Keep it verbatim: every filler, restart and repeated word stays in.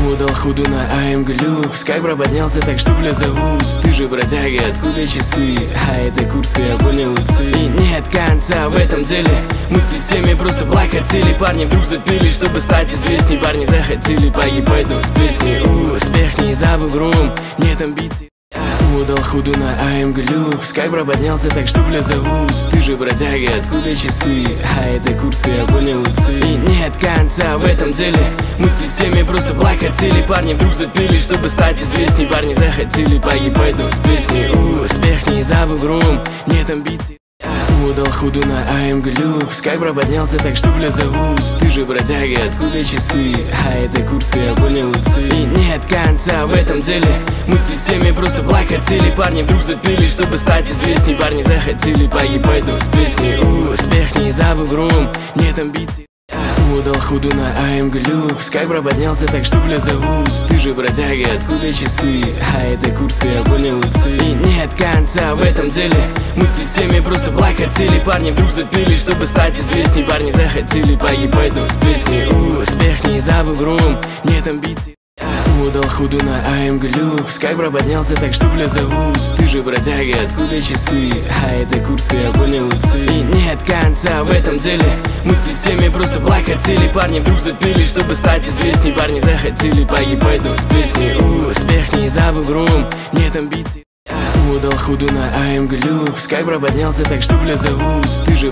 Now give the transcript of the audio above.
Снова дал худу на АМ глюк. Скайп прободнялся так, что бля завуз. Ты же бродяга, откуда часы? А это курсы, я понял уцы. И нет конца в этом деле. Мысли в теме просто благ хотели. Парни вдруг запили, чтобы стать известней. Парни захотели погибать, но с песней. У, успех не за бугром, нет амбиций. Снова дал худу на АМ глюк. Скайп прободнялся так, что бля завуз. Ты же бродяга, откуда часы? А это курсы, я понял уцы. И нет конца в этом деле. Мысли в теме просто благ хотели. Парни вдруг запили, чтобы стать известней. Парни захотели погибать, но с песней. У, успех не за бугром, нет амбиций. Снова дал худу на АМ глюк. Скайп прободнялся так, что бля завуз. Ты же бродяга, откуда часы? А это курсы, я понял уцы. И нет конца в этом деле. Мысли в теме просто благ хотели. Парни вдруг запили, чтобы стать известней. Парни захотели погибать, но с песней. У, успех не за бугром, нет амбиций. Снова дал худу на АМ глюк. Скайп прободнялся так, что бля завуз. Ты же бродяга, откуда часы? А это курсы, я понял уцы. И нет конца в этом деле. Мысли в теме просто благ хотели. Парни вдруг запили, чтобы стать известней. Парни захотели погибать, но с песней. У, успех не за бугром, нет амбиций. Снова дал худу на АМ глюк. Скайп прободнялся так, что бля завуз. Ты же бродяга, откуда часы? А это курсы, я понял уцы. И нет конца в этом деле. Мысли в теме просто благ хотели. Парни вдруг запили, чтобы стать известней. Парни захотели погибать, но с песней. У, успех не за бугром, нет амбиций. Снова дал худу на АМ глюк. Скайп прободнялся так, что бля завуз. Ты же